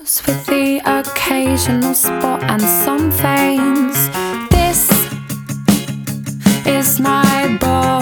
curves with the occasional spot and some veins. This is my body.